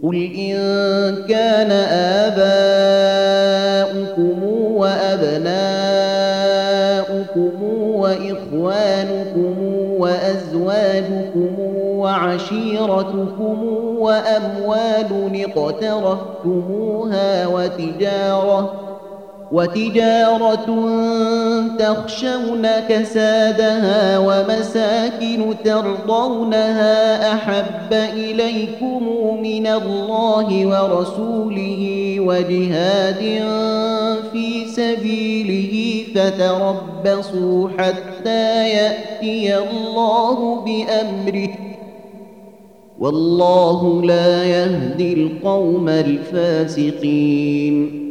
قل إن كان آباؤكم وأبناؤكم وإخوانكم وأزواجكم وعشيرتكم وأموال اقترفتموها وتجارة تخشون كسادها ومساكن ترضونها أحب إليكم من الله ورسوله وجهاد في سبيله فتربصوا حتى يأتي الله بأمره والله لا يهدي القوم الفاسقين